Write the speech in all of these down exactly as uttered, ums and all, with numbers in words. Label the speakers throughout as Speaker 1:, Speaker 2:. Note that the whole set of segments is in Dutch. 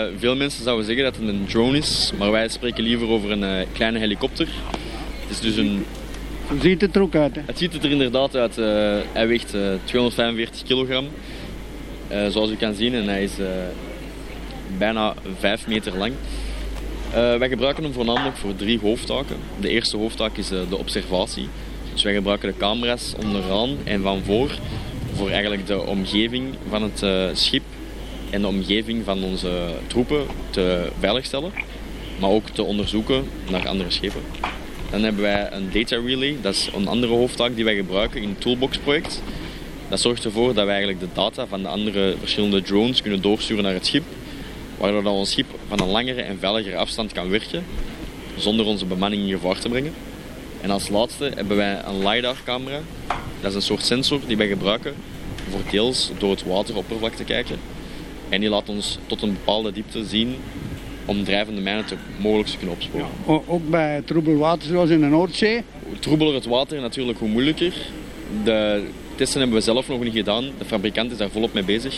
Speaker 1: veel mensen zouden zeggen dat het een drone is, maar wij spreken liever over een uh, kleine helikopter. Het is dus een...
Speaker 2: Hoe ziet het er ook uit? Hè?
Speaker 1: Het ziet er inderdaad uit. Uh, hij weegt uh, tweehonderdvijfenveertig kilogram, uh, zoals u kan zien, en hij is uh, bijna vijf meter lang. Uh, wij gebruiken hem voornamelijk voor drie hoofdtaken. De eerste hoofdtaak is uh, de observatie. Dus wij gebruiken de camera's onderaan en van voor voor eigenlijk de omgeving van het uh, schip en de omgeving van onze troepen te veiligstellen, maar ook te onderzoeken naar andere schepen. Dan hebben wij een data relay, dat is een andere hoofdtaak die wij gebruiken in het Toolbox-project. Dat zorgt ervoor dat wij eigenlijk de data van de andere verschillende drones kunnen doorsturen naar het schip, waardoor dat ons schip van een langere en veiligere afstand kan werken, zonder onze bemanning in gevaar te brengen. En als laatste hebben wij een LiDAR-camera. Dat is een soort sensor die wij gebruiken voor deels door het wateroppervlak te kijken. En die laat ons tot een bepaalde diepte zien om drijvende mijnen te, mogelijk te kunnen opsporen.
Speaker 2: Ja, ook bij troebel water zoals in de Noordzee?
Speaker 1: Hoe troebeler het water natuurlijk, hoe moeilijker. De testen hebben we zelf nog niet gedaan. De fabrikant is daar volop mee bezig.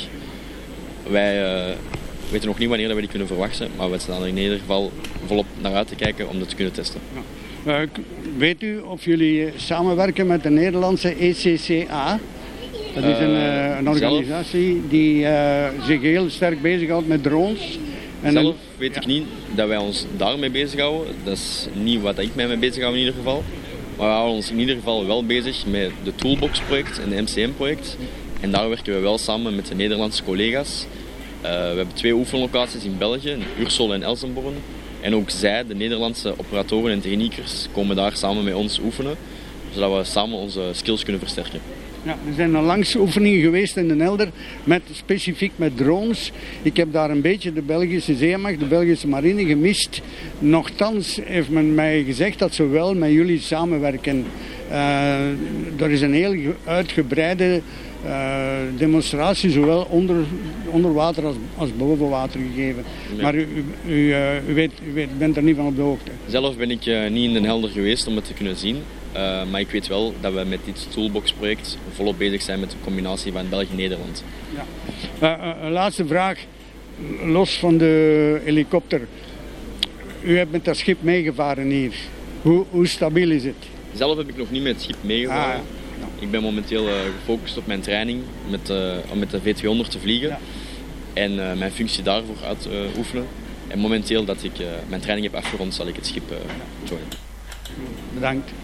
Speaker 1: Wij uh, weten nog niet wanneer we die kunnen verwachten, maar we staan er in ieder geval volop naar uit te kijken om dat te kunnen testen.
Speaker 2: Ja. Uh, weet u of jullie samenwerken met de Nederlandse E C C A? Dat is een, uh, een organisatie zelf, die uh, zich heel sterk bezighoudt met drones.
Speaker 1: En zelf weet ja. ik niet dat wij ons daarmee bezighouden. Dat is niet wat ik mij mee bezighoud in ieder geval. Maar we houden ons in ieder geval wel bezig met de Toolbox-project en de M C M-project. En daar werken we wel samen met de Nederlandse collega's. Uh, we hebben twee oefenlocaties in België, in Ursel en Elsenborn. En ook zij, de Nederlandse operatoren en techniekers, komen daar samen met ons oefenen, zodat we samen onze skills kunnen versterken.
Speaker 2: Ja, er zijn al langs oefeningen geweest in de Nelder, met, specifiek met drones. Ik heb daar een beetje de Belgische zeemacht, de Belgische marine gemist. Nochtans heeft men mij gezegd dat ze wel met jullie samenwerken. Uh, er is een heel uitgebreide uh, demonstratie, zowel onder, onder water als, als boven water gegeven. Nee. Maar u, u, uh, u, weet, u weet, bent er niet van op de hoogte.
Speaker 1: Zelf ben ik uh, niet in de Helder geweest om het te kunnen zien. Uh, maar ik weet wel dat we met dit Toolbox-project volop bezig zijn met de combinatie van België en Nederland.
Speaker 2: Ja. Uh, uh, een laatste vraag, los van de helikopter. U hebt met dat schip meegevaren hier. Hoe, hoe stabiel is het?
Speaker 1: Zelf heb ik nog niet met het schip meegevaren. Ah, ja. Ik ben momenteel uh, gefocust op mijn training met, uh, om met de V tweehonderd te vliegen. Ja. En uh, mijn functie daarvoor uit uh, oefenen. En momenteel dat ik uh, mijn training heb afgerond, zal ik het schip uh, joinen.
Speaker 2: Bedankt.